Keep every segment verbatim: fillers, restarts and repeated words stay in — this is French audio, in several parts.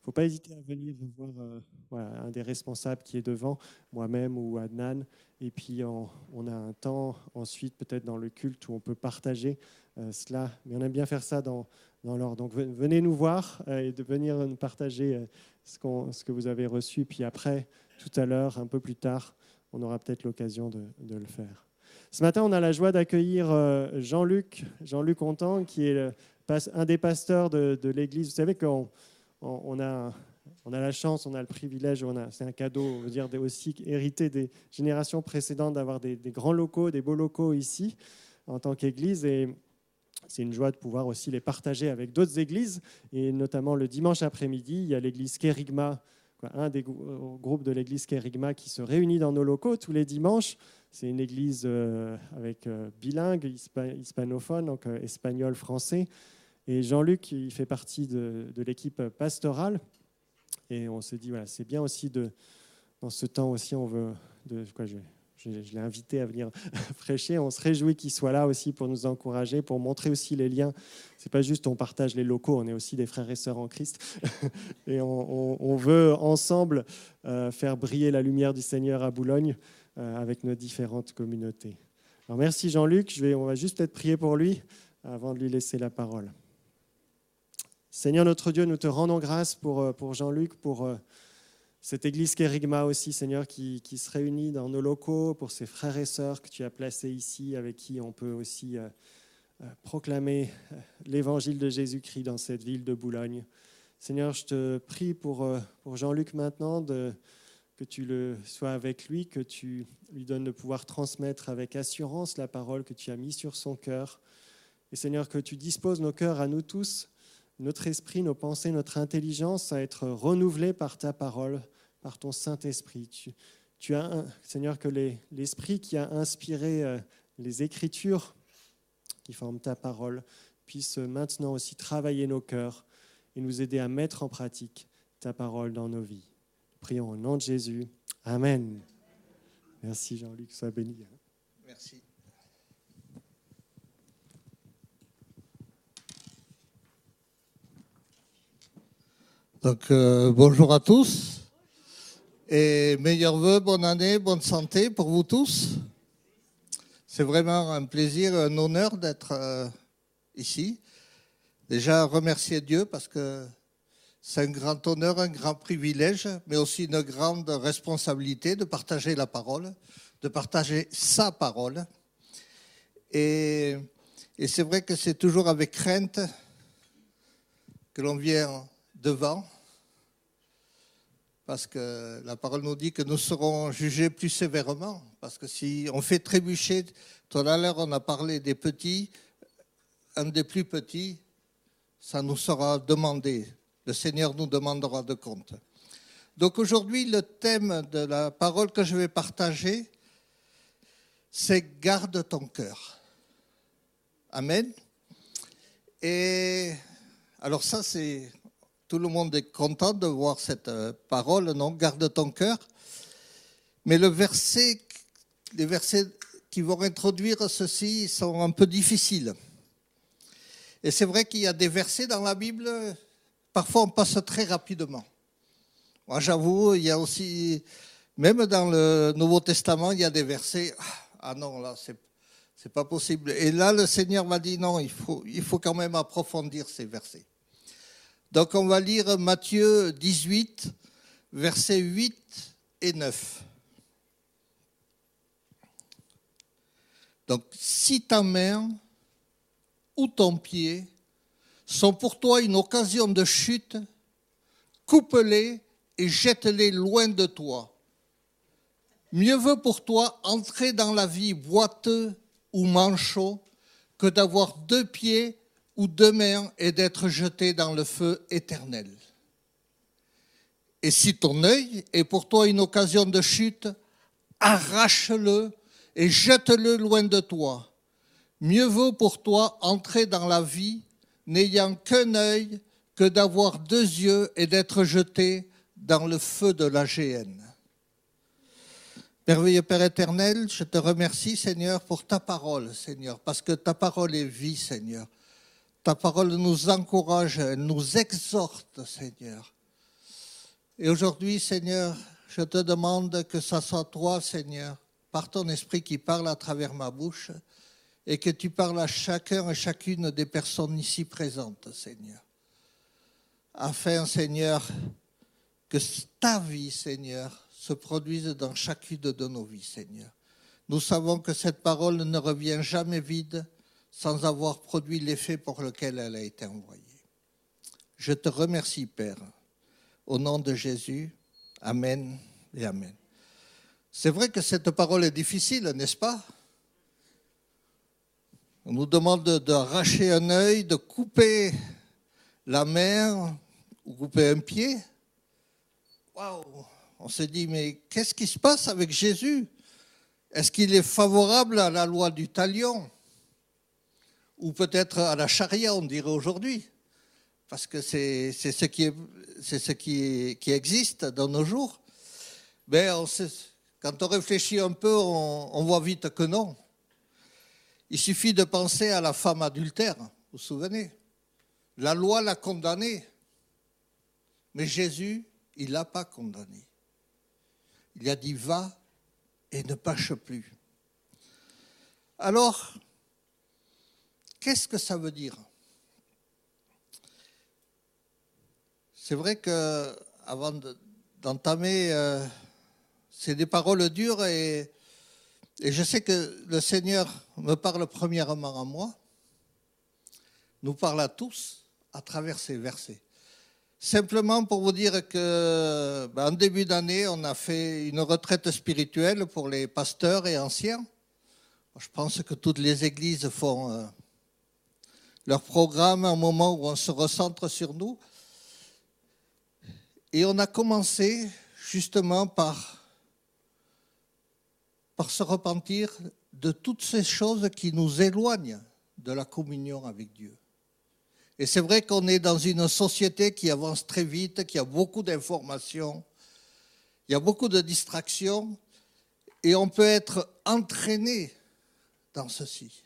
faut pas hésiter à venir voir euh, voilà, un des responsables qui est devant, moi-même ou Adnan. Et puis, on, on a un temps ensuite, peut-être dans le culte, où on peut partager euh, cela. Mais on aime bien faire ça dans, dans l'ordre. Donc, venez nous voir euh, et de venir nous partager euh, ce, qu'on, ce que vous avez reçu. Puis après, tout à l'heure, un peu plus tard, on aura peut-être l'occasion de, de le faire. Ce matin, on a la joie d'accueillir euh, Jean-Luc, Jean-Luc Hontan, qui est le, un des pasteurs de, de l'Église. Vous savez qu'on on a, on a la chance, on a le privilège, on a, c'est un cadeau, on veut dire, aussi hérité des générations précédentes d'avoir des, des grands locaux, des beaux locaux ici en tant qu'Église. Et c'est une joie de pouvoir aussi les partager avec d'autres églises. Et notamment le dimanche après-midi, il y a l'église Kérigma, un des groupes de l'église Kérigma qui se réunit dans nos locaux tous les dimanches. C'est une église euh, avec euh, bilingue, hispanophone, donc euh, espagnol-français. Et Jean-Luc, il fait partie de, de l'équipe pastorale. Et on s'est dit, voilà, c'est bien aussi, de, dans ce temps aussi, on veut... De, quoi, je, je, je l'ai invité à venir prêcher. On se réjouit qu'il soit là aussi pour nous encourager, pour montrer aussi les liens. Ce n'est pas juste on partage les locaux, on est aussi des frères et sœurs en Christ. Et on, on, on veut ensemble euh, faire briller la lumière du Seigneur à Boulogne euh, avec nos différentes communautés. Alors merci Jean-Luc. Je vais, on va juste peut-être prier pour lui avant de lui laisser la parole. Seigneur notre Dieu, nous te rendons grâce pour, pour Jean-Luc, pour cette église Kérigma aussi, Seigneur, qui, qui se réunit dans nos locaux, pour ces frères et sœurs que tu as placés ici, avec qui on peut aussi euh, proclamer l'évangile de Jésus-Christ dans cette ville de Boulogne. Seigneur, je te prie pour, pour Jean-Luc maintenant, de, que tu le sois avec lui, que tu lui donnes de pouvoir transmettre avec assurance la parole que tu as mise sur son cœur. Et Seigneur, que tu disposes nos cœurs à nous tous, notre esprit, nos pensées, notre intelligence à être renouvelés par ta parole, par ton Saint-Esprit. Tu, tu as, un, Seigneur, que les, l'Esprit qui a inspiré euh, les Écritures qui forment ta parole puisse maintenant aussi travailler nos cœurs et nous aider à mettre en pratique ta parole dans nos vies. Prions au nom de Jésus. Amen. Merci Jean-Luc, sois béni. Merci. Donc, euh, bonjour à tous et meilleurs vœux, bonne année, bonne santé pour vous tous. C'est vraiment un plaisir, un honneur d'être euh, ici. Déjà, remercier Dieu parce que c'est un grand honneur, un grand privilège, mais aussi une grande responsabilité de partager la parole, de partager sa parole. Et, et c'est vrai que c'est toujours avec crainte que l'on vient devant, parce que la parole nous dit que nous serons jugés plus sévèrement, parce que si on fait trébucher, tout à l'heure on a parlé des petits, un des plus petits, ça nous sera demandé, le Seigneur nous demandera de compte. Donc aujourd'hui, le thème de la parole que je vais partager, c'est « Garde ton cœur ». Amen. Et alors ça, c'est... Tout le monde est content de voir cette parole, non? Garde ton cœur. Mais le verset, les versets qui vont introduire ceci sont un peu difficiles. Et c'est vrai qu'il y a des versets dans la Bible, parfois on passe très rapidement. Moi j'avoue, il y a aussi, même dans le Nouveau Testament, il y a des versets, ah non, là c'est, c'est pas possible. Et là le Seigneur m'a dit non, il faut, il faut quand même approfondir ces versets. Donc on va lire Matthieu dix-huit, versets huit et neuf. Donc si ta main ou ton pied sont pour toi une occasion de chute, coupe-les et jette-les loin de toi. Mieux vaut pour toi entrer dans la vie boiteux ou manchot que d'avoir deux pieds ou deux mains et d'être jeté dans le feu éternel. Et si ton œil est pour toi une occasion de chute, arrache-le et jette-le loin de toi. Mieux vaut pour toi entrer dans la vie n'ayant qu'un œil que d'avoir deux yeux et d'être jeté dans le feu de la géhenne. Merveilleux Père éternel, je te remercie, Seigneur, pour ta parole, Seigneur, parce que ta parole est vie, Seigneur. Ta parole nous encourage, elle nous exhorte, Seigneur. Et aujourd'hui, Seigneur, je te demande que ça soit toi, Seigneur, par ton esprit qui parle à travers ma bouche et que tu parles à chacun et chacune des personnes ici présentes, Seigneur. Afin, Seigneur, que ta vie, Seigneur, se produise dans chacune de nos vies, Seigneur. Nous savons que cette parole ne revient jamais vide sans avoir produit l'effet pour lequel elle a été envoyée. Je te remercie, Père, au nom de Jésus. Amen et Amen. C'est vrai que cette parole est difficile, n'est-ce pas? On nous demande d'arracher un œil, de couper la main ou couper un pied. Waouh! On se dit, mais qu'est-ce qui se passe avec Jésus? Est-ce qu'il est favorable à la loi du talion? Ou peut-être à la charia, on dirait aujourd'hui? Parce que c'est ce, qui, est, ce qui, qui existe dans nos jours. Mais on sait, quand on réfléchit un peu, on, on voit vite que non. Il suffit de penser à la femme adultère, vous vous souvenez? La loi l'a condamnée. Mais Jésus, il ne l'a pas condamnée. Il a dit, va et ne pêche plus. Alors, qu'est-ce que ça veut dire? C'est vrai qu'avant d'entamer, euh, c'est des paroles dures et, et je sais que le Seigneur me parle premièrement à moi, nous parle à tous à travers ces versets. Simplement pour vous dire que, ben, en début d'année, on a fait une retraite spirituelle pour les pasteurs et anciens. Je pense que toutes les églises font euh, leur programme à un moment où on se recentre sur nous. Et on a commencé justement par, par se repentir de toutes ces choses qui nous éloignent de la communion avec Dieu. Et c'est vrai qu'on est dans une société qui avance très vite, qui a beaucoup d'informations, il y a beaucoup de distractions, et on peut être entraîné dans ceci.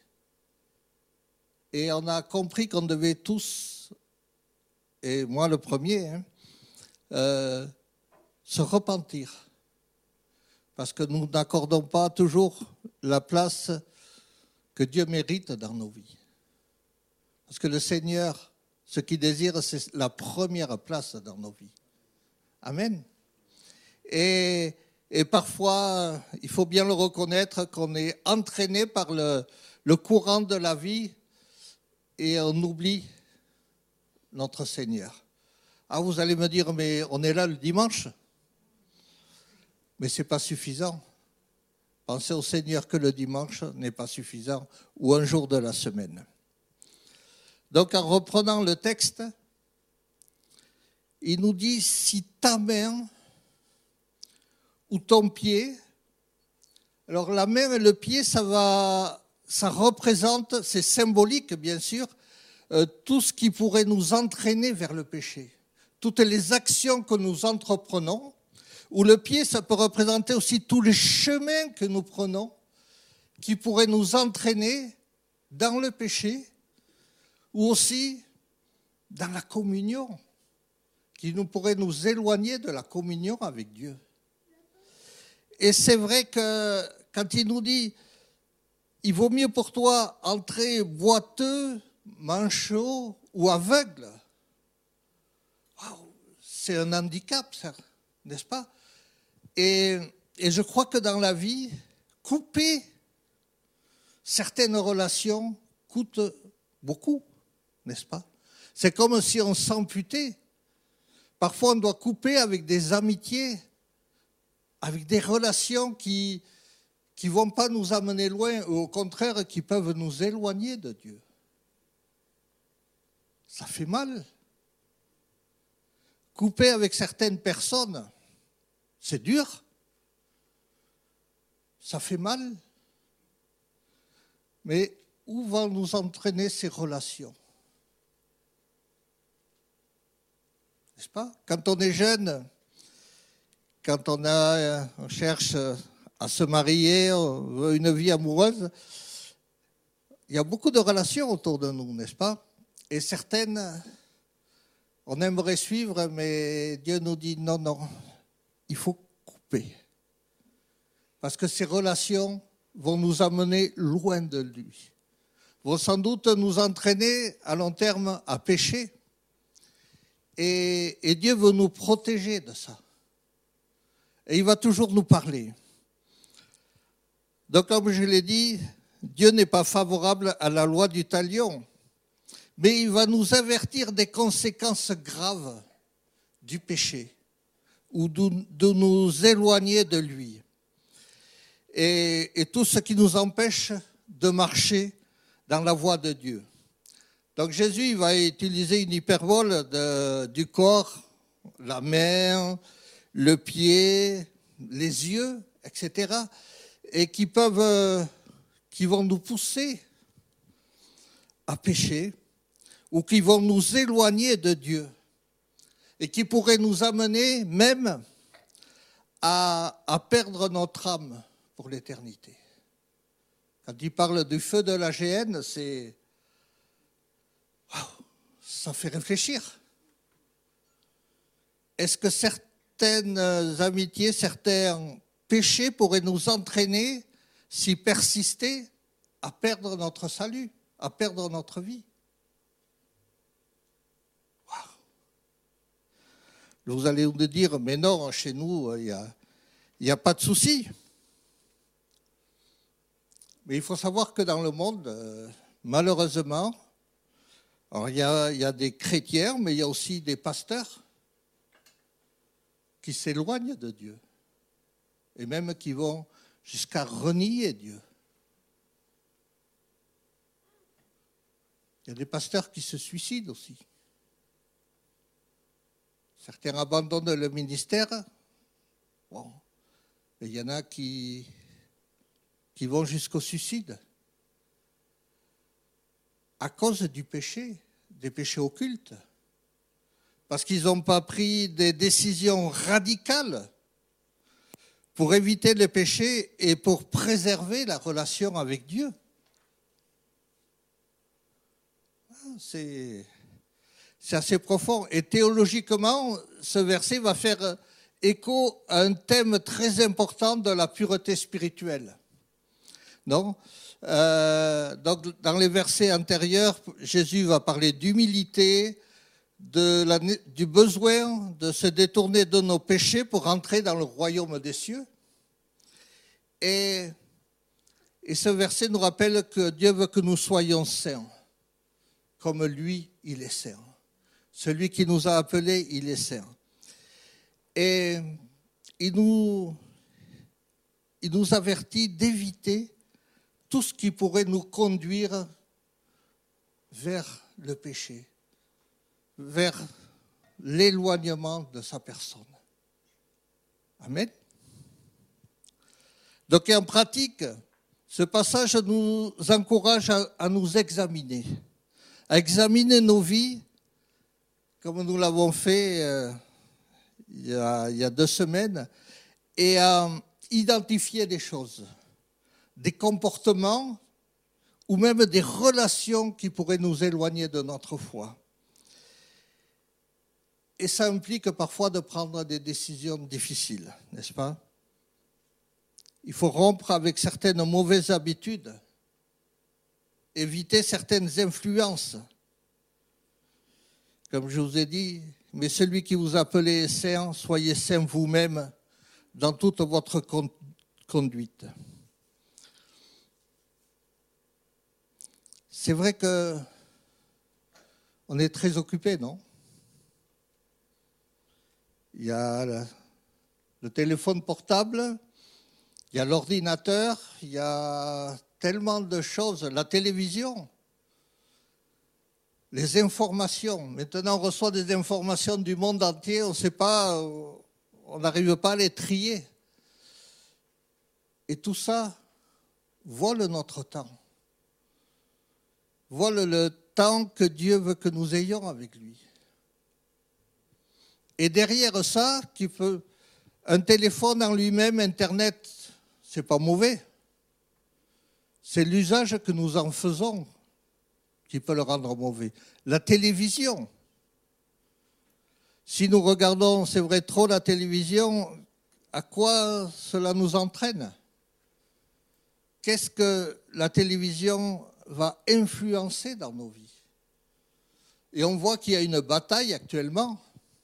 Et on a compris qu'on devait tous, et moi le premier, hein, Euh, se repentir, parce que nous n'accordons pas toujours la place que Dieu mérite dans nos vies. Parce que le Seigneur, ce qu'il désire, c'est la première place dans nos vies. Amen. Et, et parfois, il faut bien le reconnaître, qu'on est entraîné par le, le courant de la vie et on oublie notre Seigneur. Ah, vous allez me dire, mais on est là le dimanche. Mais ce n'est pas suffisant. Penser au Seigneur que le dimanche n'est pas suffisant, ou un jour de la semaine. Donc, en reprenant le texte, il nous dit, si ta main ou ton pied, alors la main et le pied, ça va, ça représente, c'est symbolique bien sûr, euh, tout ce qui pourrait nous entraîner vers le péché. Toutes les actions que nous entreprenons, ou le pied, ça peut représenter aussi tous les chemins que nous prenons qui pourraient nous entraîner dans le péché ou aussi dans la communion, qui nous pourrait nous éloigner de la communion avec Dieu. Et c'est vrai que quand il nous dit « il vaut mieux pour toi entrer boiteux, manchot ou aveugle », c'est un handicap, ça, n'est-ce pas? et, et je crois que dans la vie, couper certaines relations coûte beaucoup, n'est-ce pas? C'est comme si on s'amputait. Parfois, on doit couper avec des amitiés, avec des relations qui qui ne vont pas nous amener loin, ou au contraire, qui peuvent nous éloigner de Dieu. Ça fait mal. Couper avec certaines personnes, c'est dur. Ça fait mal. Mais où vont nous entraîner ces relations? N'est-ce pas? Quand on est jeune, quand on, a, on cherche à se marier, on veut une vie amoureuse, il y a beaucoup de relations autour de nous, n'est-ce pas? Et certaines On aimerait suivre, mais Dieu nous dit non, non, il faut couper. Parce que ces relations vont nous amener loin de lui, vont sans doute nous entraîner à long terme à pécher. Et, et Dieu veut nous protéger de ça. Et il va toujours nous parler. Donc, comme je l'ai dit, Dieu n'est pas favorable à la loi du talion, mais il va nous avertir des conséquences graves du péché ou de, de nous éloigner de lui. Et, et tout ce qui nous empêche de marcher dans la voie de Dieu. Donc Jésus il va utiliser une hyperbole de, du corps, la main, le pied, les yeux, et cetera, et qui peuvent, qui vont nous pousser à pécher ou qui vont nous éloigner de Dieu et qui pourraient nous amener même à, à perdre notre âme pour l'éternité. Quand il parle du feu de la géhenne, c'est... ça fait réfléchir. Est-ce que certaines amitiés, certains péchés pourraient nous entraîner, s'y persister, à perdre notre salut, à perdre notre vie? Wow. Vous allez me dire, mais non, chez nous, il n'y a, il n'y a pas de souci. Mais il faut savoir que dans le monde, malheureusement, alors il y a, il y a des chrétiens, mais il y a aussi des pasteurs qui s'éloignent de Dieu et même qui vont jusqu'à renier Dieu. Il y a des pasteurs qui se suicident aussi. Certains abandonnent le ministère. Bon, et il y en a qui, qui vont jusqu'au suicide à cause du péché, des péchés occultes, parce qu'ils n'ont pas pris des décisions radicales pour éviter le péché et pour préserver la relation avec Dieu. C'est, c'est assez profond. Et théologiquement, ce verset va faire écho à un thème très important de la pureté spirituelle. Non ? Euh, donc, dans les versets antérieurs, Jésus va parler d'humilité, de la, du besoin de se détourner de nos péchés pour entrer dans le royaume des cieux. Et, et ce verset nous rappelle que Dieu veut que nous soyons saints, comme lui, il est saint. Celui qui nous a appelés, il est saint. Et il nous, il nous avertit d'éviter tout ce qui pourrait nous conduire vers le péché, vers l'éloignement de sa personne. Amen. Donc en pratique, ce passage nous encourage à, à nous examiner, à examiner nos vies, comme nous l'avons fait euh, il, y a, il y a deux semaines, et à identifier des choses, des comportements ou même des relations qui pourraient nous éloigner de notre foi. Et ça implique parfois de prendre des décisions difficiles, n'est-ce pas? Il faut rompre avec certaines mauvaises habitudes, éviter certaines influences. Comme je vous ai dit, mais celui qui vous appelle est saint, soyez saint vous-même dans toute votre conduite. C'est vrai que on est très occupé, non? Il y a le, le téléphone portable, il y a l'ordinateur, il y a tellement de choses, la télévision, les informations. Maintenant, on reçoit des informations du monde entier, on ne sait pas, on n'arrive pas à les trier. Et tout ça vole notre temps, vole le temps que Dieu veut que nous ayons avec lui. Et derrière ça, qui peut, un téléphone en lui-même, Internet, c'est pas mauvais. C'est l'usage que nous en faisons qui peut le rendre mauvais. La télévision, Si nous regardons, c'est vrai, trop la télévision, à quoi cela nous entraîne? Qu'est-ce que la télévision va influencer dans nos vies? Et on voit qu'il y a une bataille actuellement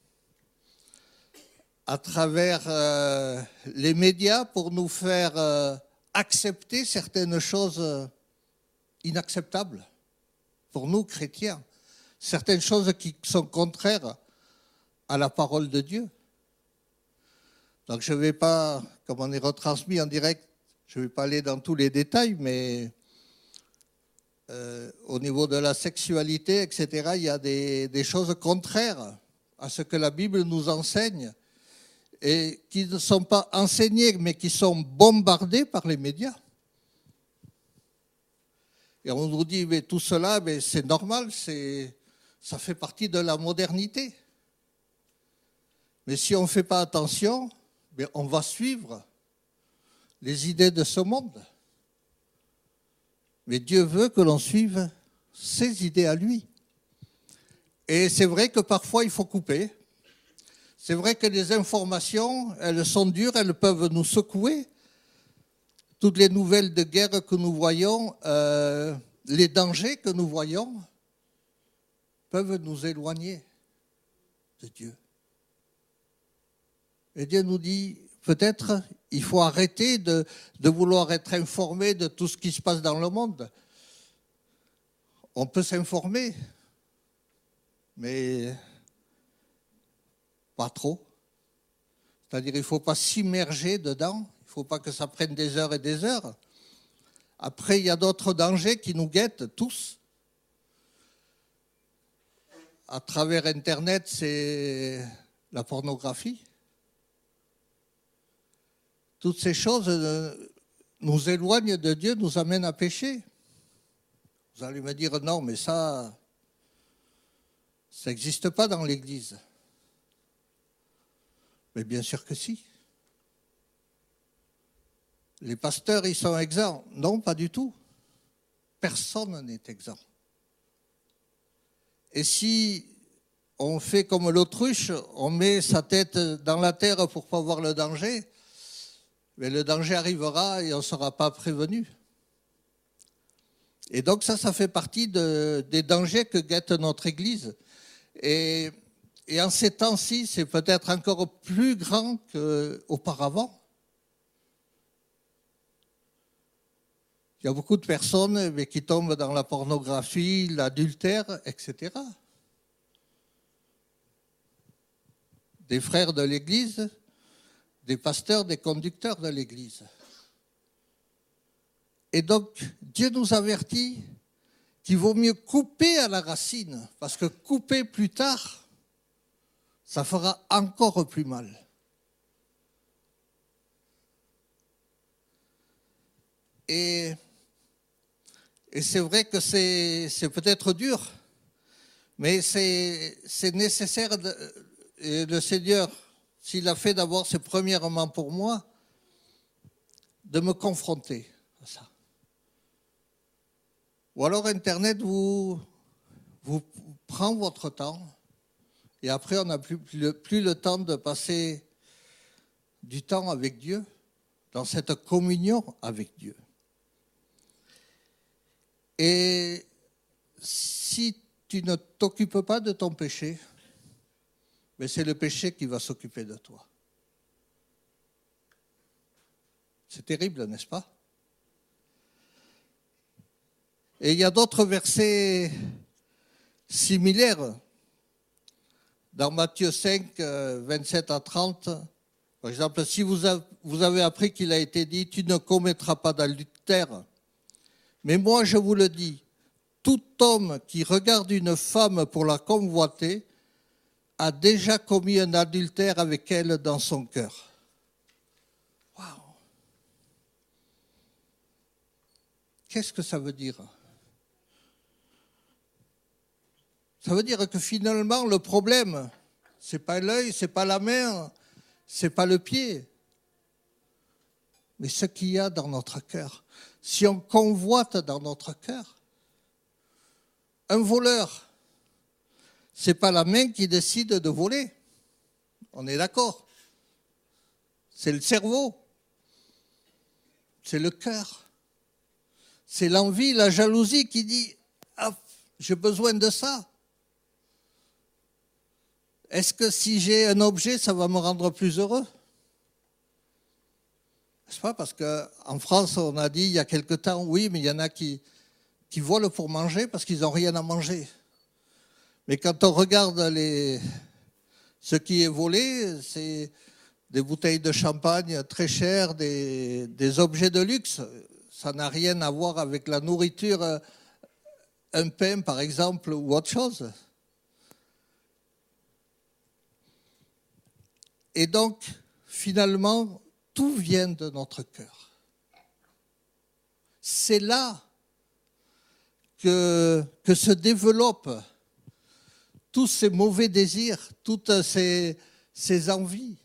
à travers euh, les médias pour nous faire euh, accepter certaines choses inacceptables pour nous, chrétiens. Certaines choses qui sont contraires à la parole de Dieu. Donc je ne vais pas, comme on est retransmis en direct, je ne vais pas aller dans tous les détails, mais euh, au niveau de la sexualité, et cetera, il y a des, des choses contraires à ce que la Bible nous enseigne et qui ne sont pas enseignées, mais qui sont bombardées par les médias. Et on nous dit, mais tout cela, mais c'est normal, c'est, ça fait partie de la modernité. Mais si on ne fait pas attention, mais on va suivre les idées de ce monde. Mais Dieu veut que l'on suive ses idées à lui. Et c'est vrai que parfois il faut couper. C'est vrai que les informations, elles sont dures, elles peuvent nous secouer. Toutes les nouvelles de guerre que nous voyons, euh, les dangers que nous voyons, peuvent nous éloigner de Dieu. Et Dieu nous dit, peut-être, il faut arrêter de, de vouloir être informé de tout ce qui se passe dans le monde. On peut s'informer, mais pas trop. C'est-à-dire qu'il ne faut pas s'immerger dedans, il ne faut pas que ça prenne des heures et des heures. Après, il y a d'autres dangers qui nous guettent tous. À travers Internet, c'est la pornographie. Toutes ces choses nous éloignent de Dieu, nous amènent à pécher. Vous allez me dire, non, mais ça, ça n'existe pas dans l'Église. Mais bien sûr que si. Les pasteurs, ils sont exempts. Non, pas du tout. Personne n'est exempt. Et si on fait comme l'autruche, on met sa tête dans la terre pour ne pas voir le danger, mais le danger arrivera et on ne sera pas prévenu. Et donc ça, ça fait partie de, des dangers que guette notre Église. Et, et en ces temps-ci, c'est peut-être encore plus grand qu'auparavant. Il y a beaucoup de personnes mais qui tombent dans la pornographie, l'adultère, et cetera. Des frères de l'Église, des pasteurs, des conducteurs de l'Église. Et donc, Dieu nous avertit qu'il vaut mieux couper à la racine, parce que couper plus tard, ça fera encore plus mal. Et, et c'est vrai que c'est, c'est peut-être dur, mais c'est, c'est nécessaire. De, et le Seigneur, s'il a fait d'abord, c'est premièrement pour moi, de me confronter à ça. Ou alors Internet vous, vous prend votre temps et après on n'a plus, plus, le, plus le temps de passer du temps avec Dieu, dans cette communion avec Dieu. Et si tu ne t'occupes pas de ton péché, mais c'est le péché qui va s'occuper de toi. C'est terrible, n'est-ce pas? Et il y a d'autres versets similaires. Dans Matthieu cinq, vingt-sept à trente, par exemple, si vous avez appris qu'il a été dit « Tu ne commettras pas d'adultère », mais moi je vous le dis, tout homme qui regarde une femme pour la convoiter a déjà commis un adultère avec elle dans son cœur. Waouh! Qu'est-ce que ça veut dire? Ça veut dire que finalement, le problème, ce n'est pas l'œil, ce n'est pas la main, ce n'est pas le pied, mais ce qu'il y a dans notre cœur. Si on convoite dans notre cœur, un voleur, ce n'est pas la main qui décide de voler. On est d'accord? C'est le cerveau. C'est le cœur. C'est l'envie, la jalousie qui dit « Ah, j'ai besoin de ça ». Est-ce que si j'ai un objet, ça va me rendre plus heureux? N'est-ce pas? Parce qu'en France, on a dit il y a quelque temps, oui, mais il y en a qui, qui volent pour manger parce qu'ils n'ont rien à manger. Mais quand on regarde les, ce qui est volé, c'est des bouteilles de champagne très chères, des, des objets de luxe. Ça n'a rien à voir avec la nourriture, un pain par exemple, ou autre chose. Et donc, finalement, tout vient de notre cœur. C'est là que, que se développent tous ces mauvais désirs, toutes ces, ces envies.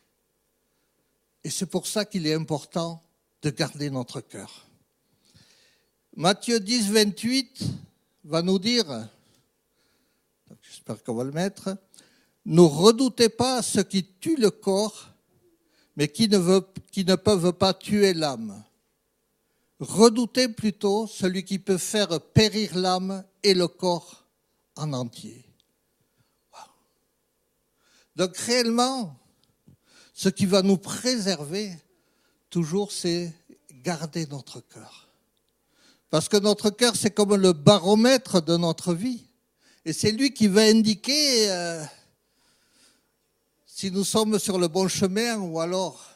Et c'est pour ça qu'il est important de garder notre cœur. Matthieu dix, vingt-huit va nous dire, j'espère qu'on va le mettre, « Ne redoutez pas ceux qui tuent le corps, mais qui ne, veut, qui ne peuvent pas tuer l'âme. Redoutez plutôt celui qui peut faire périr l'âme et le corps en entier. » Wow. Donc réellement, ce qui va nous préserver, toujours, c'est garder notre cœur. Parce que notre cœur, c'est comme le baromètre de notre vie. Et c'est lui qui va indiquer euh, si nous sommes sur le bon chemin ou alors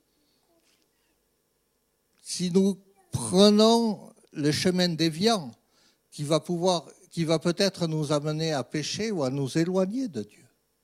si nous prenons le chemin déviant qui va pouvoir, qui va peut-être nous amener à pécher ou à nous éloigner de Dieu.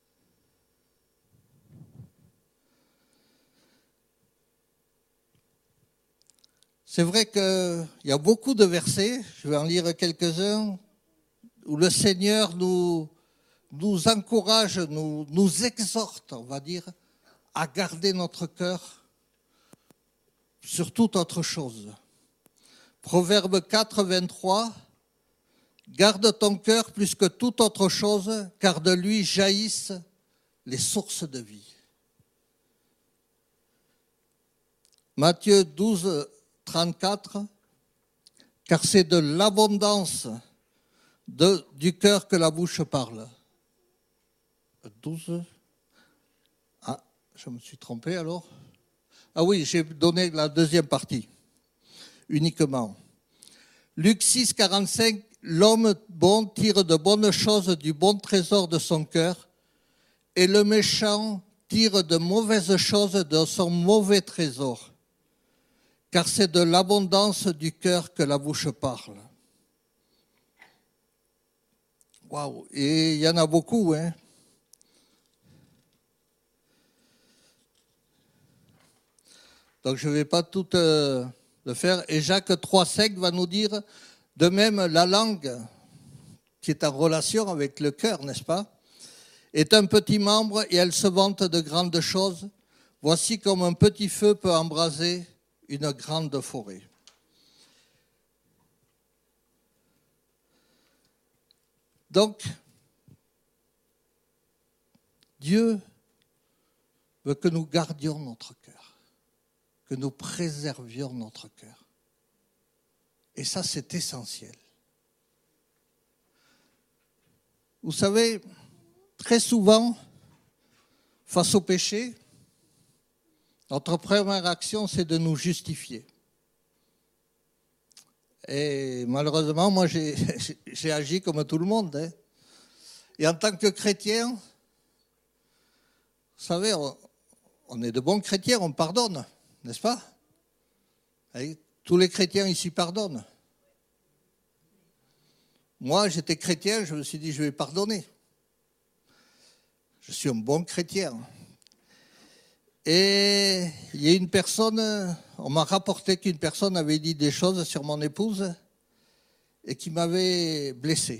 C'est vrai qu'il y a beaucoup de versets, je vais en lire quelques-uns, où le Seigneur nous, nous encourage, nous, nous exhorte, on va dire, à garder notre cœur sur toute autre chose. Proverbe quatre, vingt-trois, « Garde ton cœur plus que toute autre chose, car de lui jaillissent les sources de vie. » Matthieu douze, trente-quatre, « Car c'est de l'abondance de, du cœur que la bouche parle. » douze. Ah, je me suis trompé alors. Ah oui, j'ai donné la deuxième partie, uniquement. Luc six, quarante-cinq, « L'homme bon tire de bonnes choses du bon trésor de son cœur, et le méchant tire de mauvaises choses de son mauvais trésor. Car c'est de l'abondance du cœur que la bouche parle. » Waouh! Et il y en a beaucoup, hein? Donc je ne vais pas tout euh, le faire. Et Jacques trois, cinq va nous dire, de même, la langue, qui est en relation avec le cœur, n'est-ce pas, est un petit membre et elle se vante de grandes choses. Voici comme un petit feu peut embraser une grande forêt. Donc, Dieu veut que nous gardions notre cœur, que nous préservions notre cœur. Et ça, c'est essentiel. Vous savez, très souvent, face au péché, notre première action, c'est de nous justifier. Et malheureusement, moi, j'ai, j'ai agi comme tout le monde. Hein. Et en tant que chrétien, vous savez, on, on est de bons chrétiens, on pardonne, n'est-ce pas? Et tous les chrétiens ici pardonnent. Moi, j'étais chrétien, je me suis dit, je vais pardonner. Je suis un bon chrétien. Et il y a une personne, on m'a rapporté qu'une personne avait dit des choses sur mon épouse et qui m'avait blessé.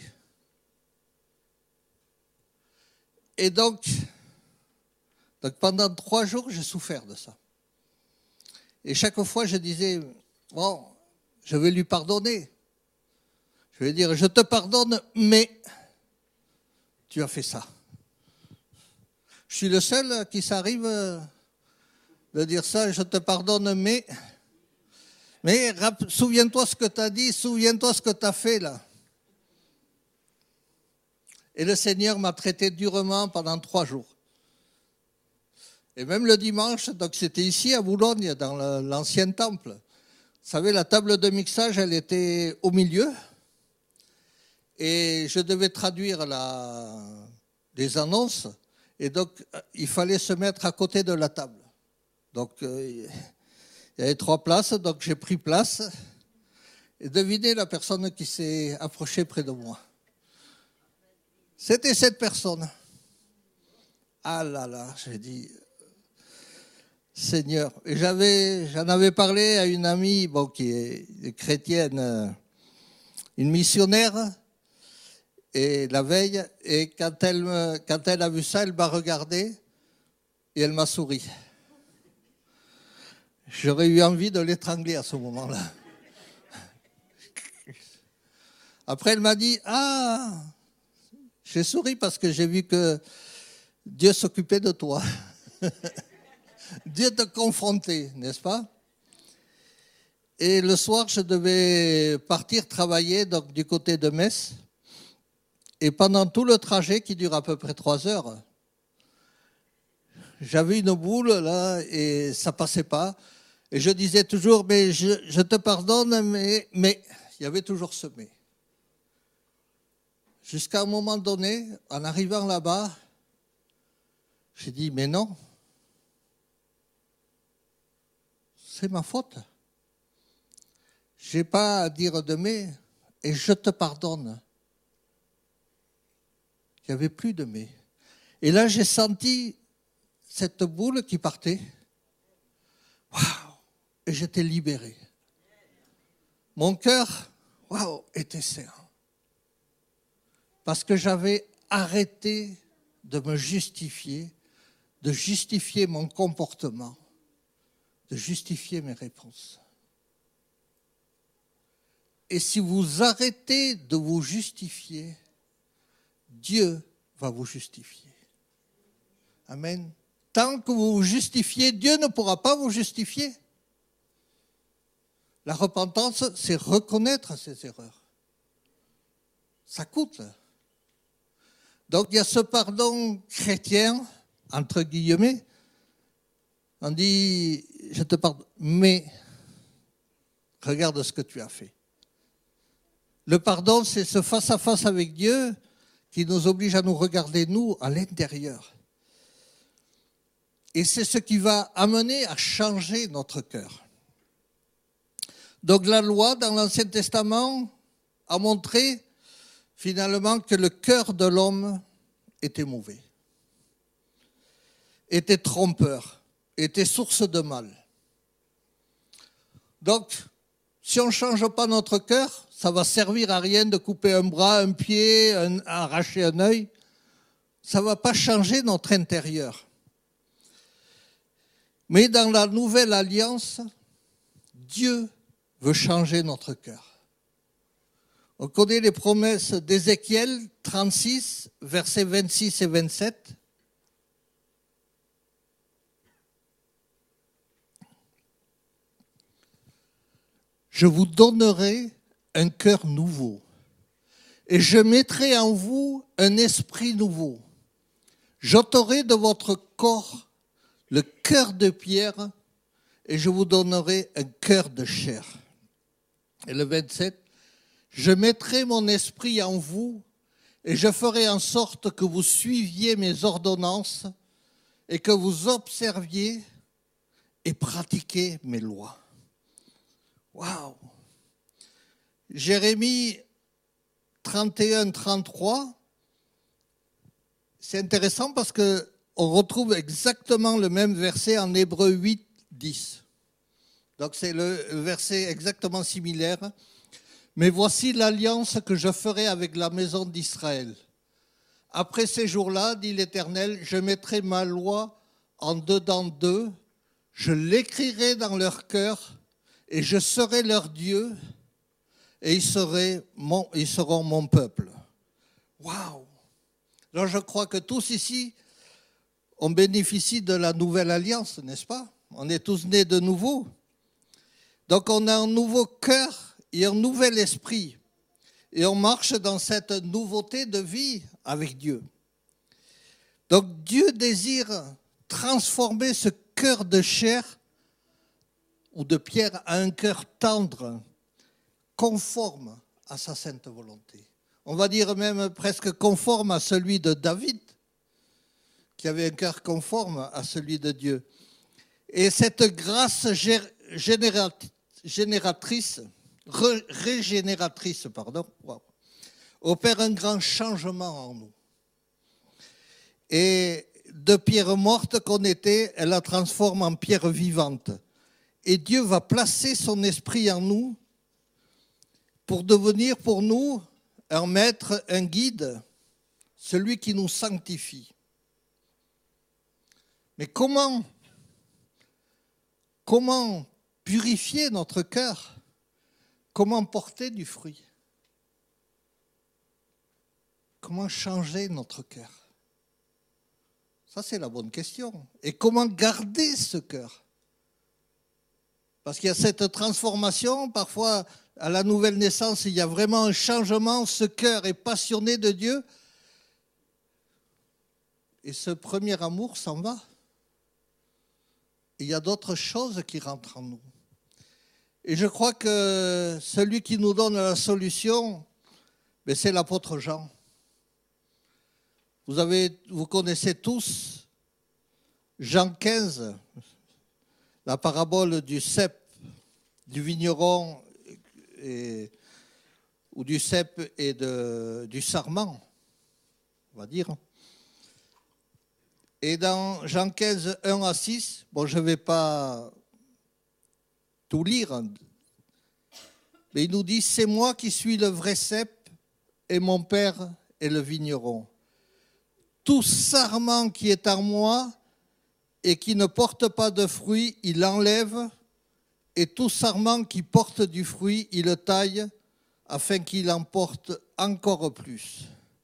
Et donc, donc pendant trois jours, j'ai souffert de ça. Et chaque fois, je disais, bon, je vais lui pardonner. Je vais dire, je te pardonne, mais tu as fait ça. Je suis le seul qui s'arrive de dire ça, je te pardonne, mais... Mais souviens-toi ce que tu as dit, souviens-toi ce que tu as fait là. Et le Seigneur m'a traité durement pendant trois jours. Et même le dimanche, donc c'était ici à Boulogne, dans l'ancien temple. Vous savez, la table de mixage, elle était au milieu. Et je devais traduire la, les annonces. Et donc, il fallait se mettre à côté de la table. Donc, euh, il y avait trois places, donc j'ai pris place. Et devinez la personne qui s'est approchée près de moi. C'était cette personne. Ah là là, j'ai dit, Seigneur. Et j'avais, j'en avais parlé à une amie, bon, qui est chrétienne, une missionnaire, et la veille, et quand elle, me, quand elle a vu ça, elle m'a regardé et elle m'a souri. J'aurais eu envie de l'étrangler à ce moment-là. Après, elle m'a dit, ah, j'ai souri parce que j'ai vu que Dieu s'occupait de toi. Dieu te confrontait, n'est-ce pas? Et le soir, je devais partir travailler donc, du côté de Metz. Et pendant tout le trajet, qui dure à peu près trois heures, j'avais une boule là et ça passait pas. Et je disais toujours, mais je, je te pardonne, mais, mais il y avait toujours ce mais. Jusqu'à un moment donné, en arrivant là-bas, j'ai dit, mais non, c'est ma faute. Je n'ai pas à dire de mais, et je te pardonne. Il n'y avait plus de mais. Et là, j'ai senti cette boule qui partait. Waouh! Et j'étais libéré. Mon cœur, waouh, était sain. Parce que j'avais arrêté de me justifier, de justifier mon comportement, de justifier mes réponses. Et si vous arrêtez de vous justifier, Dieu va vous justifier. Amen. Tant que vous vous justifiez, Dieu ne pourra pas vous justifier. La repentance, c'est reconnaître ses erreurs. Ça coûte. Donc il y a ce pardon chrétien, entre guillemets. On dit, je te pardonne, mais regarde ce que tu as fait. Le pardon, c'est ce face-à-face avec Dieu qui nous oblige à nous regarder, nous, à l'intérieur. Et c'est ce qui va amener à changer notre cœur. Donc la loi, dans l'Ancien Testament, a montré finalement que le cœur de l'homme était mauvais, était trompeur, était source de mal. Donc, si on ne change pas notre cœur, ça va servir à rien de couper un bras, un pied, un, arracher un œil. Ça ne va pas changer notre intérieur. Mais dans la nouvelle alliance, Dieu veut changer notre cœur. On connaît les promesses d'Ézéchiel trente-six, versets vingt-six et vingt-sept. Je vous donnerai un cœur nouveau et je mettrai en vous un esprit nouveau. J'ôterai de votre corps le cœur de pierre et je vous donnerai un cœur de chair. Et le vingt-sept, je mettrai mon esprit en vous et je ferai en sorte que vous suiviez mes ordonnances et que vous observiez et pratiquiez mes lois. Waouh! Jérémie trente et un trente-trois, c'est intéressant parce qu'on retrouve exactement le même verset en Hébreux huit dix. Donc c'est le verset exactement similaire. Mais voici l'alliance que je ferai avec la maison d'Israël. Après ces jours-là, dit l'Éternel, je mettrai ma loi en dedans d'eux, je l'écrirai dans leur cœur, et je serai leur Dieu, et ils, seraient mon, ils seront mon peuple. Waouh! Alors je crois que tous ici, on bénéficie de la nouvelle alliance, n'est-ce pas? On est tous nés de nouveau. Donc on a un nouveau cœur et un nouvel esprit. Et on marche dans cette nouveauté de vie avec Dieu. Donc Dieu désire transformer ce cœur de chair ou de pierre à un cœur tendre, conforme à sa sainte volonté. On va dire même presque conforme à celui de David, qui avait un cœur conforme à celui de Dieu. Et cette grâce génératrice, régénératrice, pardon, wow, opère un grand changement en nous. Et de pierre morte qu'on était, elle la transforme en pierre vivante. Et Dieu va placer son esprit en nous pour devenir pour nous un maître, un guide, celui qui nous sanctifie. Mais comment, comment purifier notre cœur? Comment porter du fruit? Comment changer notre cœur? Ça, c'est la bonne question. Et comment garder ce cœur? Parce qu'il y a cette transformation, parfois à la nouvelle naissance, il y a vraiment un changement, ce cœur est passionné de Dieu, et ce premier amour s'en va. Et il y a d'autres choses qui rentrent en nous. Et je crois que celui qui nous donne la solution, ben c'est l'apôtre Jean. Vous, avez, vous connaissez tous Jean quinze, la parabole du cep, du vigneron, et, ou du cep et de, du sarment, on va dire. Et dans Jean quinze, un à six, bon, je ne vais pas tout lire, mais il nous dit « C'est moi qui suis le vrai cep et mon père est le vigneron. Tout sarment qui est en moi et qui ne porte pas de fruit, il enlève, et tout sarment qui porte du fruit, il le taille, afin qu'il en porte encore plus. »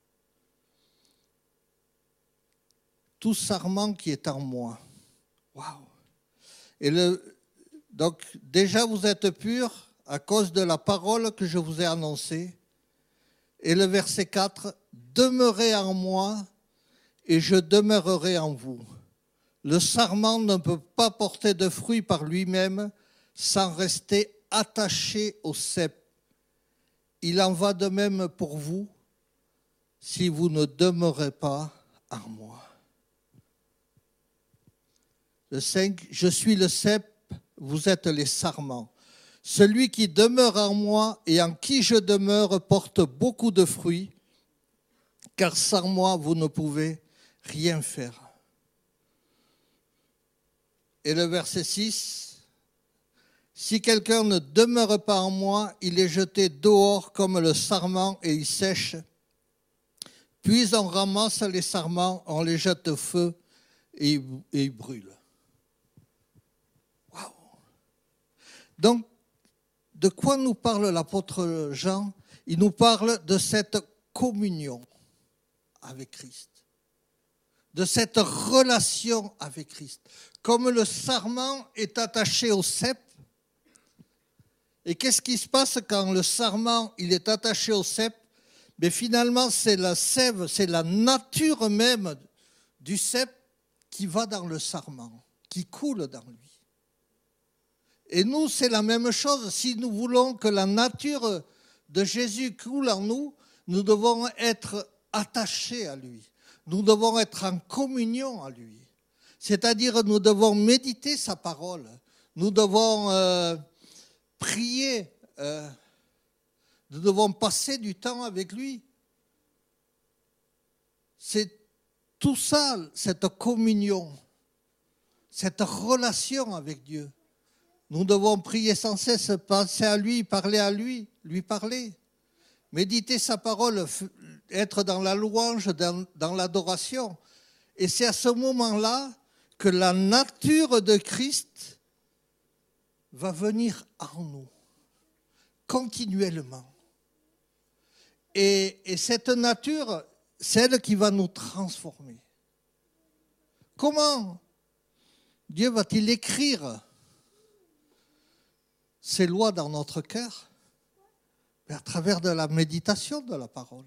Tout sarment qui est en moi. Waouh! Et le, donc, déjà, vous êtes purs à cause de la parole que je vous ai annoncée. Et le verset quatre, « Demeurez en moi et je demeurerai en vous. Le sarment ne peut pas porter de fruit par lui-même sans rester attaché au cep. Il en va de même pour vous si vous ne demeurez pas en moi. » Le cinq, « Je suis le cep, vous êtes les sarments. Celui qui demeure en moi et en qui je demeure porte beaucoup de fruits, car sans moi, vous ne pouvez rien faire. » Et le verset six, « Si quelqu'un ne demeure pas en moi, il est jeté dehors comme le sarment et il sèche. Puis on ramasse les sarments, on les jette au feu et ils brûlent. » Waouh! Donc, de quoi nous parle l'apôtre Jean? Il nous parle de cette communion avec Christ, de cette relation avec Christ. Comme le sarment est attaché au cep, et qu'est-ce qui se passe quand le sarment il est attaché au cep? Mais finalement, c'est la sève, c'est la nature même du cep qui va dans le sarment, qui coule dans lui. Et nous, c'est la même chose. Si nous voulons que la nature de Jésus coule en nous, nous devons être attachés à lui. Nous devons être en communion à lui. C'est-à-dire, nous devons méditer sa parole. Nous devons euh, prier. Euh, nous devons passer du temps avec lui. C'est tout ça, cette communion, cette relation avec Dieu. Nous devons prier sans cesse, penser à lui, parler à lui, lui parler. Méditer sa parole, être dans la louange, dans, dans l'adoration. Et c'est à ce moment-là que la nature de Christ va venir en nous, continuellement. Et, et cette nature, c'est elle qui va nous transformer. comment Dieu va-t-il écrire ces lois dans notre cœur? À travers de la méditation de la parole.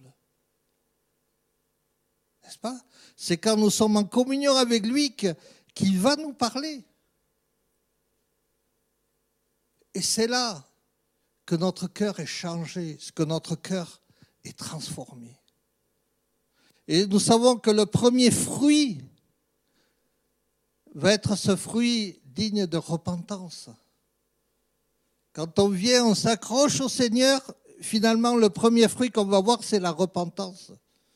N'est-ce pas? C'est quand nous sommes en communion avec lui que, qu'il va nous parler. Et c'est là que notre cœur est changé, que notre cœur est transformé. Et nous savons que le premier fruit va être ce fruit digne de repentance. Quand on vient, on s'accroche au Seigneur, finalement, le premier fruit qu'on va voir, c'est la repentance.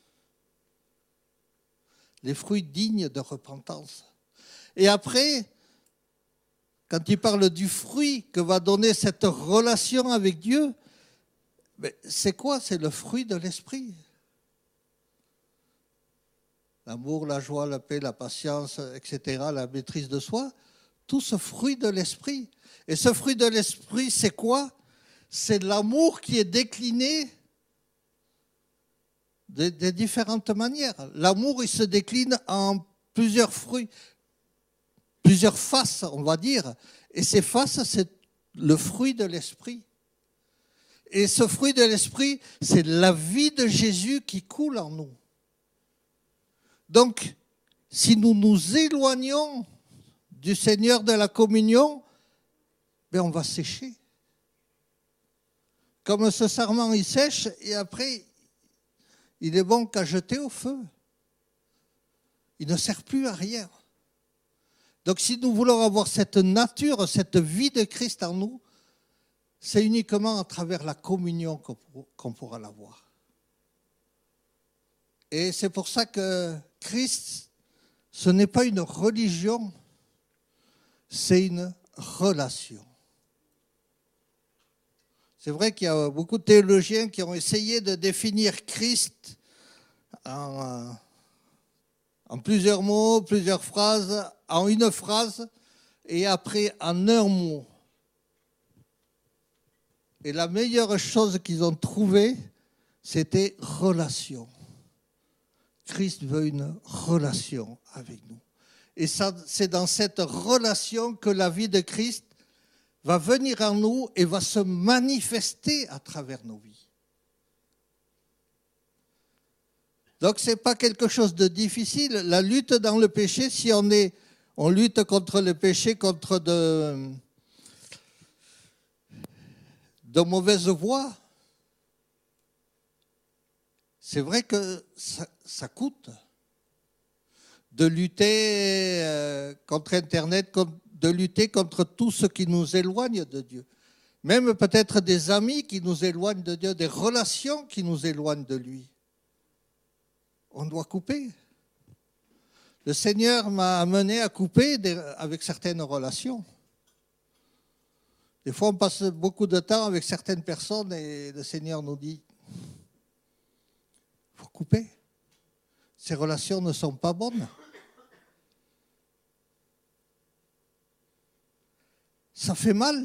Les fruits dignes de repentance. Et après, quand il parle du fruit que va donner cette relation avec Dieu, c'est quoi? C'est le fruit de l'esprit. L'amour, la joie, la paix, la patience, et cetera, la maîtrise de soi, tout ce fruit de l'esprit. Et ce fruit de l'esprit, c'est quoi? C'est l'amour qui est décliné de, de différentes manières. L'amour, il se décline en plusieurs fruits, plusieurs faces, on va dire. Et ces faces, c'est le fruit de l'esprit. Et ce fruit de l'esprit, c'est la vie de Jésus qui coule en nous. Donc, si nous nous éloignons du Seigneur de la communion, ben on va sécher. Comme ce sarment, il sèche et après, il est bon qu'à jeter au feu. Il ne sert plus à rien. Donc si nous voulons avoir cette nature, cette vie de Christ en nous, c'est uniquement à travers la communion qu'on pourra l'avoir. Et c'est pour ça que Christ, ce n'est pas une religion, c'est une relation. C'est vrai qu'il y a beaucoup de théologiens qui ont essayé de définir Christ en, en plusieurs mots, plusieurs phrases, en une phrase, et après en un mot. Et la meilleure chose qu'ils ont trouvée, c'était relation. Christ veut une relation avec nous. Et ça, c'est dans cette relation que la vie de Christ va venir en nous et va se manifester à travers nos vies. Donc ce n'est pas quelque chose de difficile. La lutte dans le péché, si on, est, on lutte contre le péché, contre de, de mauvaises voies, c'est vrai que ça, ça coûte de lutter euh, contre Internet, contre, de lutter contre tout ce qui nous éloigne de Dieu. Même peut-être des amis qui nous éloignent de Dieu, des relations qui nous éloignent de lui. On doit couper. Le Seigneur m'a amené à couper des, avec certaines relations. Des fois, on passe beaucoup de temps avec certaines personnes et le Seigneur nous dit, il faut couper. Ces relations ne sont pas bonnes. Ça fait mal.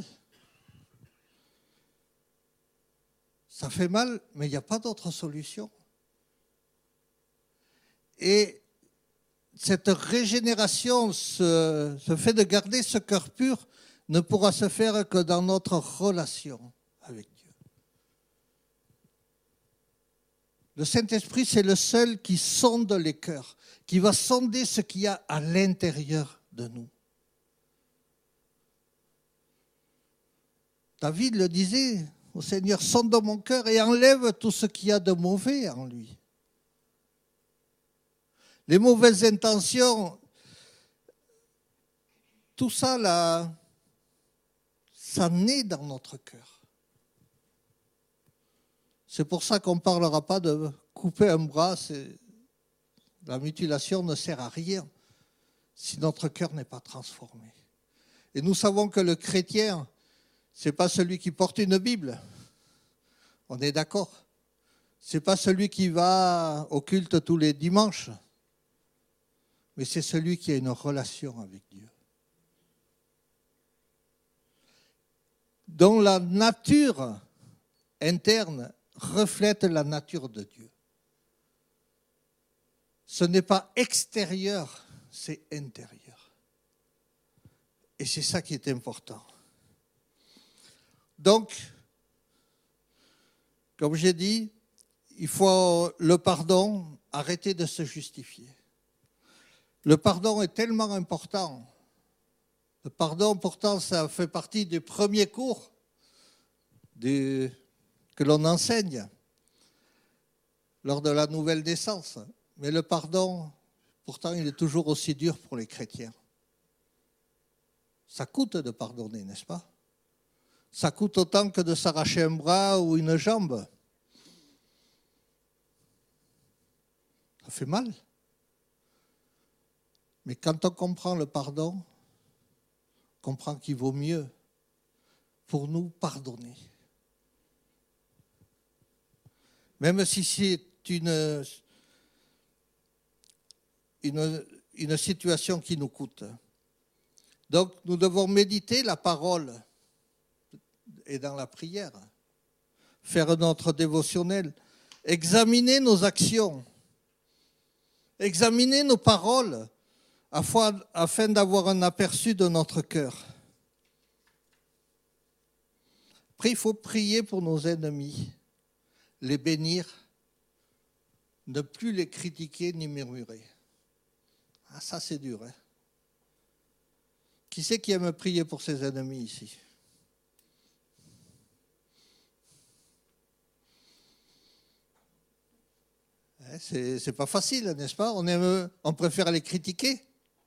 Ça fait mal, mais il n'y a pas d'autre solution. Et cette régénération, ce, ce fait de garder ce cœur pur, ne pourra se faire que dans notre relation avec Dieu. Le Saint-Esprit, c'est le seul qui sonde les cœurs, qui va sonder ce qu'il y a à l'intérieur de nous. David le disait au Seigneur, sonde mon cœur et enlève tout ce qu'il y a de mauvais en lui. Les mauvaises intentions, tout ça là, ça naît dans notre cœur. C'est pour ça qu'on ne parlera pas de couper un bras. C'est... La mutilation ne sert à rien si notre cœur n'est pas transformé. Et nous savons que le chrétien, ce n'est pas celui qui porte une Bible. On est d'accord. Ce n'est pas celui qui va au culte tous les dimanches. Mais c'est celui qui a une relation avec Dieu. Dont la nature interne reflète la nature de Dieu. Ce n'est pas extérieur, c'est intérieur. Et c'est ça qui est important. Donc, comme j'ai dit, il faut le pardon, arrêter de se justifier. Le pardon est tellement important. Le pardon, pourtant, ça fait partie des premiers cours du, que l'on enseigne lors de la nouvelle naissance. Mais le pardon, pourtant, il est toujours aussi dur pour les chrétiens. Ça coûte de pardonner, n'est-ce pas? Ça coûte autant que de s'arracher un bras ou une jambe. Ça fait mal. Mais quand on comprend le pardon, on comprend qu'il vaut mieux pour nous pardonner. Même si c'est une, une, une situation qui nous coûte. Donc nous devons méditer la parole et dans la prière, faire notre dévotionnel, examiner nos actions, examiner nos paroles afin, afin d'avoir un aperçu de notre cœur. Après, il faut prier pour nos ennemis, les bénir, ne plus les critiquer ni murmurer. Ah, ça c'est dur, hein? Qui c'est qui aime prier pour ses ennemis ici? C'est, c'est pas facile, n'est-ce pas? On aime, on préfère les critiquer.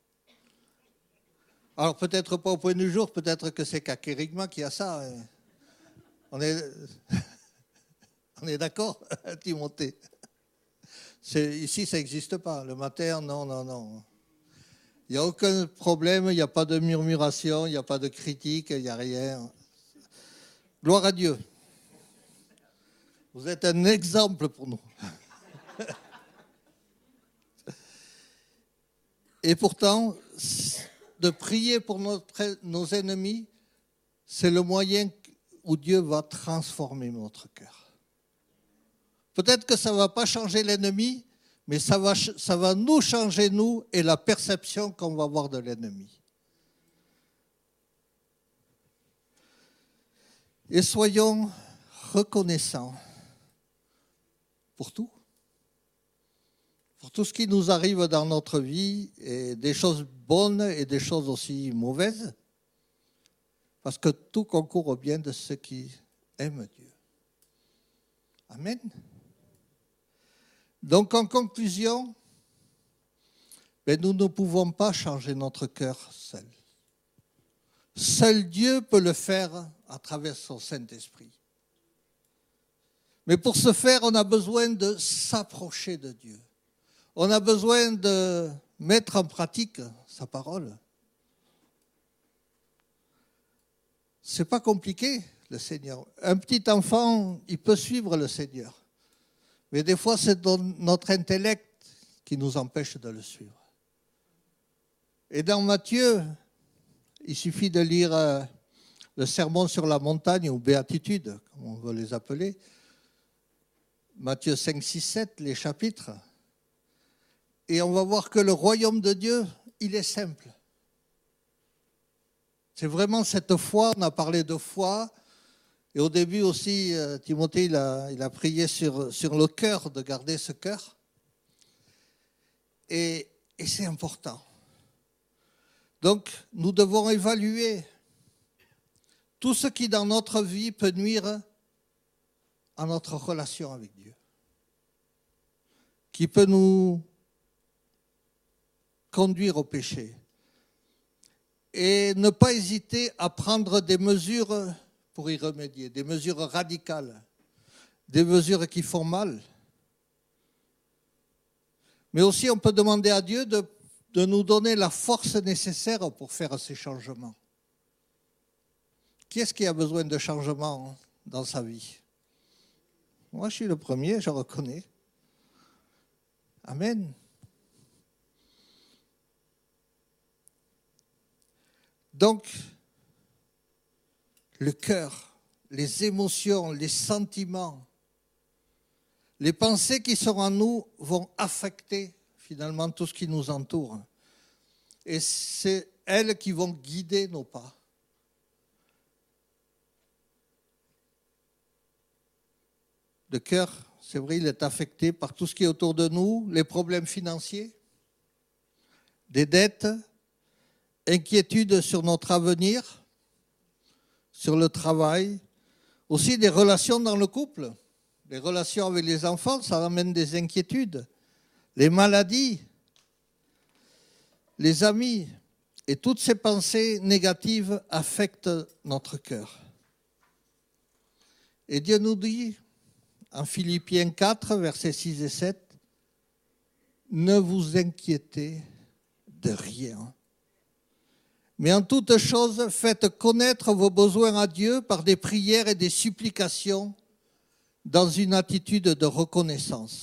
Alors peut-être pas au point du jour, peut-être que c'est qu'à Kérigma qui a ça. On est, on est d'accord, Timothée? C'est, ici, ça n'existe pas. Le matin, non, non, non. Il n'y a aucun problème, il n'y a pas de murmuration, il n'y a pas de critique, il n'y a rien. Gloire à Dieu. Vous êtes un exemple pour nous. Et pourtant, de prier pour notre, nos ennemis, c'est le moyen où Dieu va transformer notre cœur. Peut-être que ça ne va pas changer l'ennemi, mais ça va, ça va nous changer, nous, et la perception qu'on va avoir de l'ennemi. Et soyons reconnaissants pour tout. Pour tout ce qui nous arrive dans notre vie, et des choses bonnes et des choses aussi mauvaises, parce que tout concourt au bien de ceux qui aiment Dieu. Amen. Donc en conclusion, ben, nous ne pouvons pas changer notre cœur seul. Seul Dieu peut le faire à travers son Saint-Esprit. Mais pour ce faire, on a besoin de s'approcher de Dieu. On a besoin de mettre en pratique sa parole. C'est pas compliqué, le Seigneur. Un petit enfant, il peut suivre le Seigneur. Mais des fois, c'est notre intellect qui nous empêche de le suivre. Et dans Matthieu, il suffit de lire le sermon sur la montagne ou béatitude, comme on veut les appeler. Matthieu cinq, six, sept, les chapitres. Et on va voir que le royaume de Dieu, il est simple. C'est vraiment cette foi, on a parlé de foi. Et au début aussi, Timothée, il a, il a prié sur, sur le cœur, de garder ce cœur. Et, et c'est important. Donc, nous devons évaluer tout ce qui, dans notre vie, peut nuire à notre relation avec Dieu. Qui peut nous conduire au péché. Et ne pas hésiter à prendre des mesures pour y remédier, des mesures radicales, des mesures qui font mal. Mais aussi, on peut demander à Dieu de, de nous donner la force nécessaire pour faire ces changements. Qui est-ce qui a besoin de changements dans sa vie? Moi, je suis le premier, je reconnais. Amen. Donc, le cœur, les émotions, les sentiments, les pensées qui sont en nous vont affecter finalement tout ce qui nous entoure. et c'est elles qui vont guider nos pas. Le cœur, c'est vrai, il est affecté par tout ce qui est autour de nous, les problèmes financiers, des dettes, inquiétudes sur notre avenir, sur le travail, aussi des relations dans le couple. Les relations avec les enfants, ça amène des inquiétudes. Les maladies, les amis, et toutes ces pensées négatives affectent notre cœur. Et Dieu nous dit, en Philippiens quatre, versets six et sept, « Ne vous inquiétez de rien. Mais en toute chose, faites connaître vos besoins à Dieu par des prières et des supplications dans une attitude de reconnaissance. »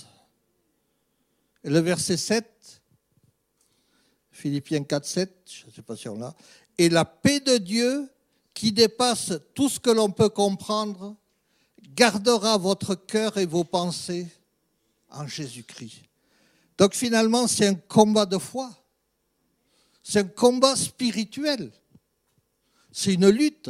Et le verset sept, Philippiens quatre, sept, je ne sais pas si on l'a, « Et la paix de Dieu, qui dépasse tout ce que l'on peut comprendre, gardera votre cœur et vos pensées en Jésus-Christ. » Donc finalement, c'est un combat de foi. C'est un combat spirituel. C'est une lutte.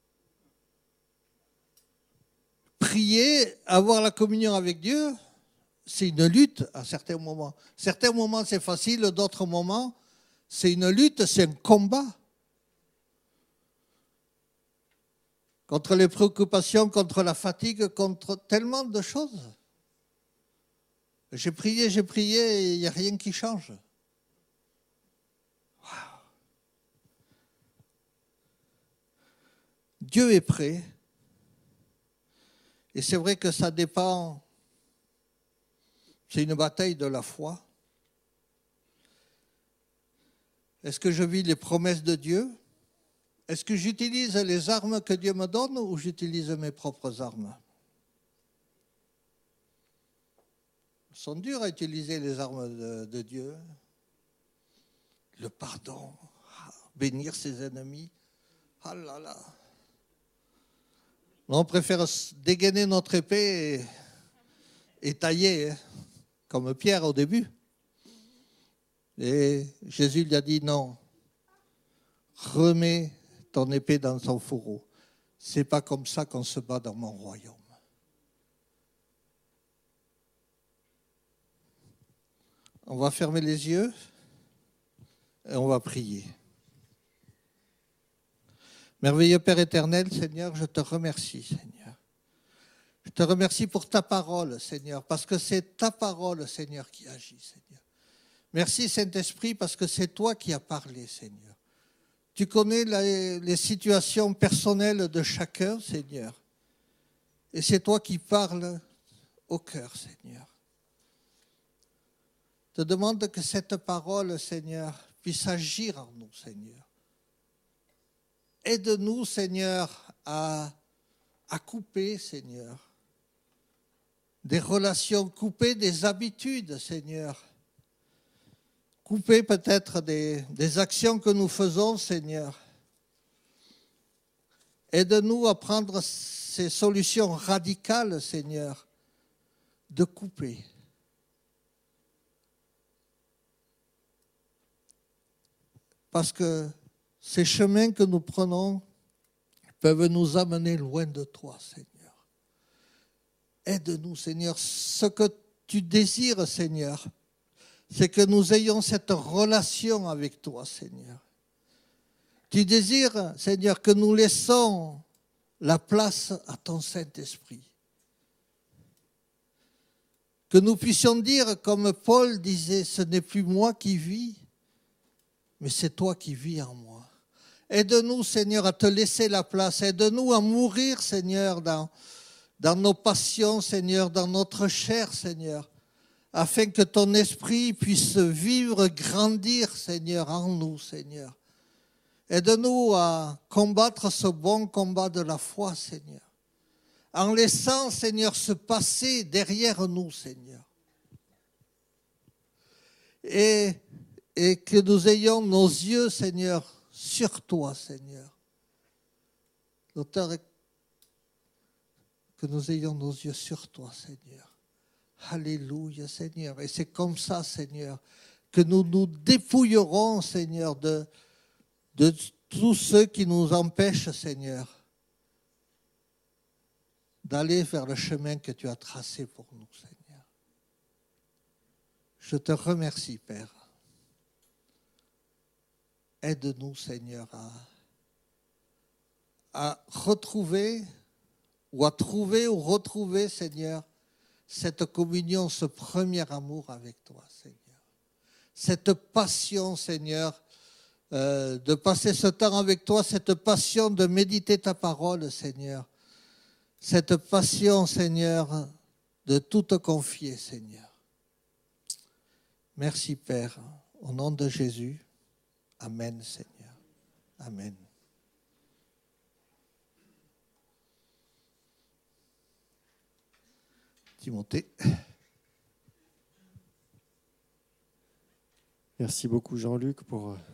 Prier, avoir la communion avec Dieu, c'est une lutte à certains moments. Certains moments, c'est facile, d'autres moments, c'est une lutte, c'est un combat. Contre les préoccupations, contre la fatigue, contre tellement de choses. J'ai prié, j'ai prié et il n'y a rien qui change. Wow. Dieu est prêt. Et c'est vrai que ça dépend, c'est une bataille de la foi. Est-ce que je vis les promesses de Dieu ? Est-ce que j'utilise les armes que Dieu me donne ou j'utilise mes propres armes ? Elles sont dures à utiliser les armes de, de Dieu. Le pardon, bénir ses ennemis. Ah là là. On préfère dégainer notre épée et, et tailler, hein, comme Pierre au début. Et Jésus lui a dit non, remets ton épée dans son fourreau. C'est pas comme ça qu'on se bat dans mon royaume. On va fermer les yeux et on va prier. Merveilleux Père éternel, Seigneur, je te remercie, Seigneur. Je te remercie pour ta parole, Seigneur, parce que c'est ta parole, Seigneur, qui agit, Seigneur. Merci, Saint-Esprit, parce que c'est toi qui as parlé, Seigneur. Tu connais les, les situations personnelles de chacun, Seigneur. Et c'est toi qui parles au cœur, Seigneur. Je te demande que cette parole, Seigneur, puisse agir en nous, Seigneur. Aide-nous, Seigneur, à, à couper, Seigneur, des relations, couper des habitudes, Seigneur. Couper peut-être des, des actions que nous faisons, Seigneur. Aide-nous à prendre ces solutions radicales, Seigneur, de couper. Parce que ces chemins que nous prenons peuvent nous amener loin de toi, Seigneur. Aide-nous, Seigneur. Ce que tu désires, Seigneur, c'est que nous ayons cette relation avec toi, Seigneur. Tu désires, Seigneur, que nous laissons la place à ton Saint-Esprit. Que nous puissions dire, comme Paul disait, ce n'est plus moi qui vis, mais c'est toi qui vis en moi. Aide-nous, Seigneur, à te laisser la place. Aide-nous à mourir, Seigneur, dans, dans nos passions, Seigneur, dans notre chair, Seigneur, afin que ton esprit puisse vivre, grandir, Seigneur, en nous, Seigneur. Aide-nous à combattre ce bon combat de la foi, Seigneur, en laissant, Seigneur, se passer derrière nous, Seigneur. Et, et que nous ayons nos yeux, Seigneur, sur toi, Seigneur. L'auteur est que nous ayons nos yeux sur toi, Seigneur. Alléluia, Seigneur. Et c'est comme ça, Seigneur, que nous nous dépouillerons, Seigneur, de, de tous ceux qui nous empêchent, Seigneur, d'aller vers le chemin que tu as tracé pour nous, Seigneur. Je te remercie, Père. Aide-nous, Seigneur, à, à retrouver ou à trouver ou retrouver, Seigneur, cette communion, ce premier amour avec toi, Seigneur. Cette passion, Seigneur, euh, de passer ce temps avec toi, cette passion de méditer ta parole, Seigneur. Cette passion, Seigneur, de tout te confier, Seigneur. Merci, Père. Au nom de Jésus. Amen, Seigneur. Amen. Timothée. Merci beaucoup Jean-Luc pour